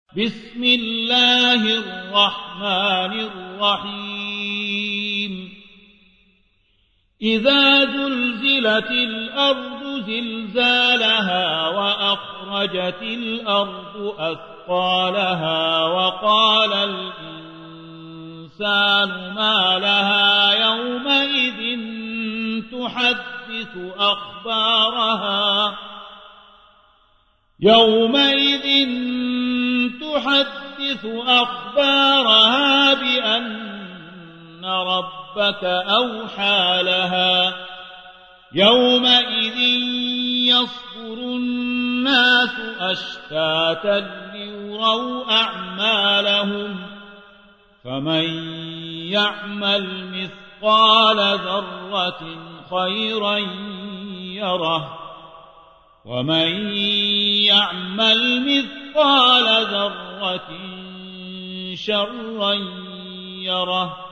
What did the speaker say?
بسم الله الرحمن الرحيم إذا زلزلت الأرض زلزالها وأخرجت الأرض أثقالها وقال الإنسان ما لها يومئذ تحدث أخبارها بأن ربك أوحى لها يومئذ يصدر الناس أشتاتا ليروا أعمالهم فمن يعمل مثقال ذرة خيرا يره ومن يعمل مثقال ذرة شرا يره